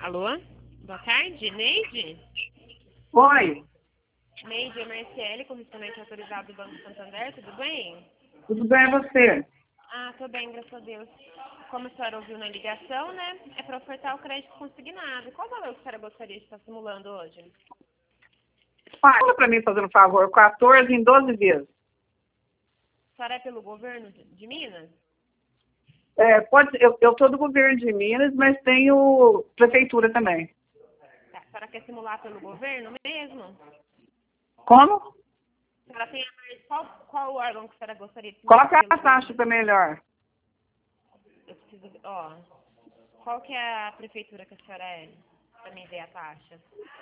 Alô? Boa tarde, Neide? Oi, Neide, é Marciele, correspondente autorizado do Banco Santander, tudo bem? tudo bem você? Tô bem, graças a Deus. Como a senhora ouviu na ligação, né? É para ofertar o crédito consignado. Qual valor que a senhora gostaria de estar simulando hoje? Fala para mim, fazendo um favor, 14 em 12 vezes. A senhora é pelo governo de Minas? Pode ser, eu sou do governo de Minas, mas tenho prefeitura também. Tá, a senhora quer simular pelo governo mesmo? Como? A senhora tem qual órgão que a senhora gostaria de simular Coloca pelo a taxa governo? para melhor. Eu preciso, qual que é a prefeitura que a senhora é? Para mim ver a taxa.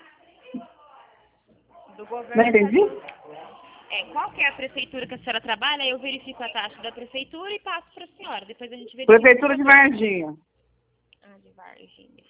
Do Não governo entendi? qual que é a prefeitura que a senhora trabalha? Eu verifico a taxa da prefeitura e passo para a senhora. Depois a gente verifica o Prefeitura de governo. Varginha. De Varginha.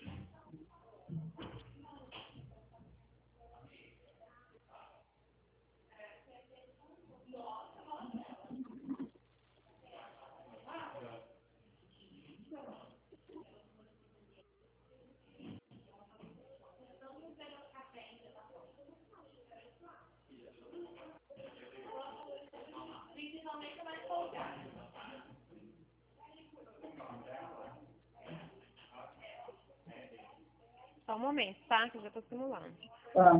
Só um momento, tá? Que eu já estou simulando. Ah,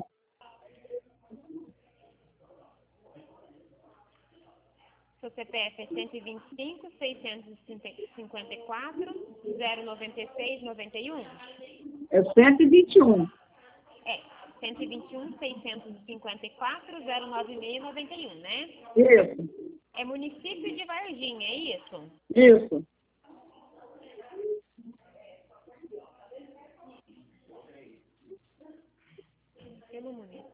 Seu CPF é 125.654.096.91? é 121. É, 121.654.096.91, né? Isso, É município de Varginha, é isso? isso. Pelo município.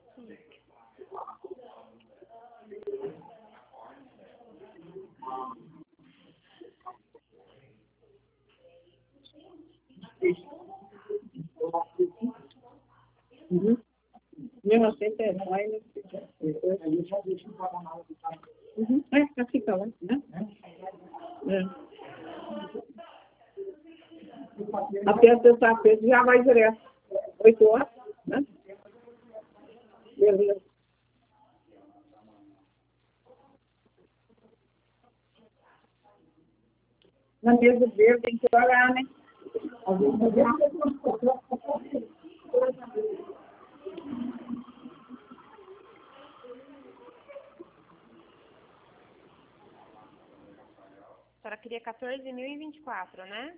Uhum. 1909. Uhum. Fica lá, né? Até a sexta-feira já vai direto. 8 horas, né? Beleza. Na mesa dele tem que olhar, né? A senhora queria 14.024, né?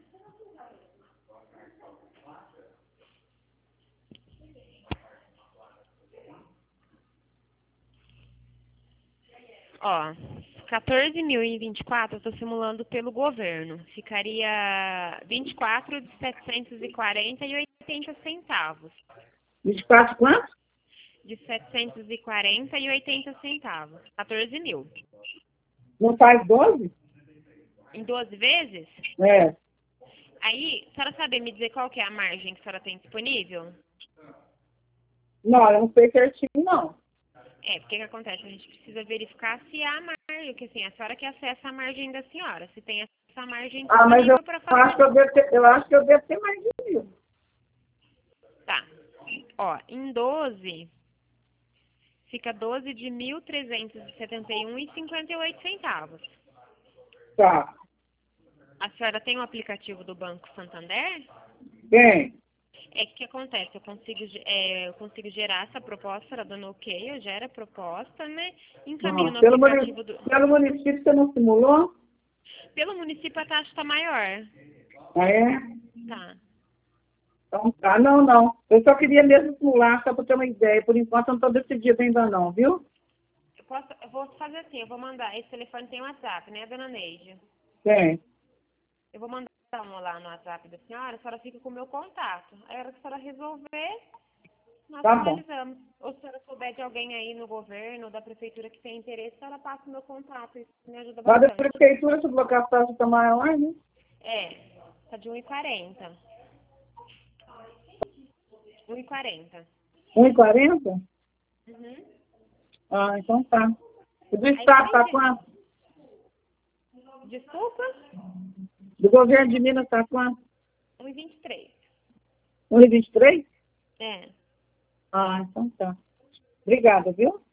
Ó, 14.024 eu estou simulando pelo governo. Ficaria 24 de 740,80 centavos. 24 quanto? De 740,80 centavos. 14 mil. Não faz 12? Em 12 vezes? É. Aí, a senhora sabe me dizer qual que é a margem que a senhora tem disponível? Não, eu não sei certinho, não. Porque o que acontece? A gente precisa verificar se há margem, porque assim, a senhora que acessa a margem da senhora, se tem essa margem Ah, mas eu disponível para fazer. acho que eu devo ter mais de 1.000. Tá. Ó, em 12, fica 12 de 1.371,58 centavos. Tá. A senhora tem o aplicativo do Banco Santander? Bem, O que acontece? Eu consigo gerar essa proposta, ela dando ok, eu gero a proposta, né? Encaminho no aplicativo do. pelo município você não simulou? Pelo município a taxa está maior. Ah, é? Tá. Então, tá, não. Eu só queria mesmo simular, só para ter uma ideia. Por enquanto eu não estou decidida ainda não, viu? Eu vou fazer assim, eu vou mandar. Esse telefone tem WhatsApp, né, dona Neide? Tem. Eu vou mandar um lá no WhatsApp da senhora, a senhora fica com o meu contato. Aí a hora que a senhora resolver, nós Tá bom. finalizamos. Ou se a senhora souber de alguém aí no governo, da prefeitura que tem interesse, a senhora passa o meu contato. Isso me ajuda Mas a bastante. prefeitura, se bloquear a taxa está maior, né? Tá de 1,40. 1,40. 1,40? Uhum. Ah, então tá. O do Aí por estado tá enquanto. quanto? Desculpa? Do governo de Minas tá quanto? 1,23. 1,23? É. Ah, então tá. Obrigada, viu?